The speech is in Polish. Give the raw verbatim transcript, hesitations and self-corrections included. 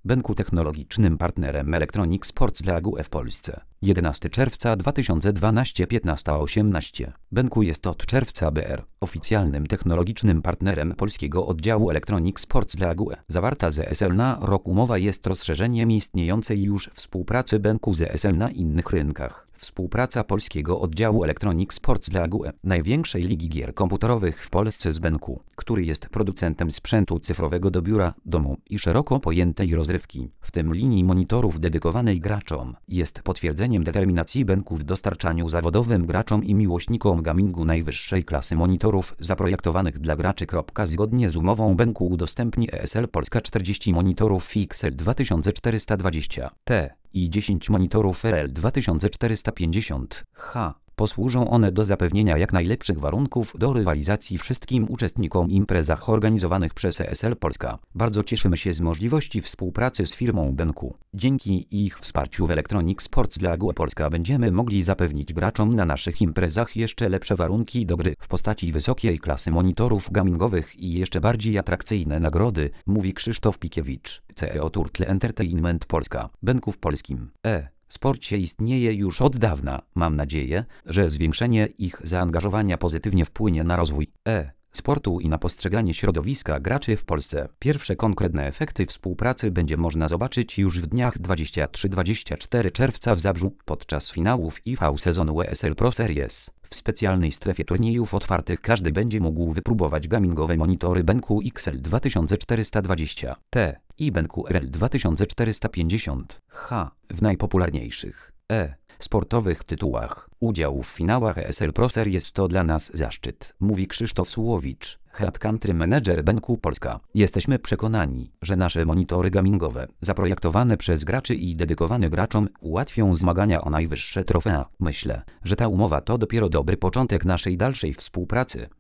Benku technologicznym partnerem Electronic Sports dla A G U E w Polsce. jedenastego czerwca dwa tysiące dwunastego piętnaście osiemnaście. Benku jest od czerwca B R oficjalnym technologicznym partnerem polskiego oddziału Electronic Sports dla A G U E. Zawarta z E S L na rok umowa jest rozszerzeniem istniejącej już współpracy Benku z E S L na innych rynkach. Współpraca polskiego oddziału Electronic Sports dla A G U E, największej ligi gier komputerowych w Polsce z Benku, który jest producentem sprzętu cyfrowego do biura, domu i szeroko pojętej rozrywki, w tym linii monitorów dedykowanej graczom, jest potwierdzeniem determinacji Benku w dostarczaniu zawodowym graczom i miłośnikom gamingu najwyższej klasy monitorów zaprojektowanych dla graczy. Zgodnie z umową Benku udostępni E S L Polska czterdzieści monitorów F X L dwa tysiące czterysta dwadzieścia T i dziesięć monitorów R L dwa tysiące czterysta pięćdziesiąt H. Posłużą one do zapewnienia jak najlepszych warunków do rywalizacji wszystkim uczestnikom imprezach organizowanych przez E S L Polska. Bardzo cieszymy się z możliwości współpracy z firmą Benku. Dzięki ich wsparciu w Electronic Sports dla A G U E Polska będziemy mogli zapewnić graczom na naszych imprezach jeszcze lepsze warunki do gry w postaci wysokiej klasy monitorów gamingowych i jeszcze bardziej atrakcyjne nagrody, mówi Krzysztof Pikiewicz, C E O Turtle Entertainment Polska. Benku w polskim E. sporcie istnieje już od dawna. Mam nadzieję, że zwiększenie ich zaangażowania pozytywnie wpłynie na rozwój e sportu i na postrzeganie środowiska graczy w Polsce. Pierwsze konkretne efekty współpracy będzie można zobaczyć już w dniach dwudziestego trzeciego do dwudziestego czwartego czerwca w Zabrzu podczas finałów I V sezonu E S L Pro Series. W specjalnej strefie turniejów otwartych każdy będzie mógł wypróbować gamingowe monitory Benku X L dwa tysiące czterysta dwadzieścia T i Benku R L dwa tysiące czterysta pięćdziesiąt H w najpopularniejszych e sportowych tytułach. Udział w finałach E S L Pro Series to dla nas zaszczyt, mówi Krzysztof Sułowicz, Head Country Manager Benku Polska. Jesteśmy przekonani, że nasze monitory gamingowe, zaprojektowane przez graczy i dedykowane graczom, ułatwią zmagania o najwyższe trofea. Myślę, że ta umowa to dopiero dobry początek naszej dalszej współpracy.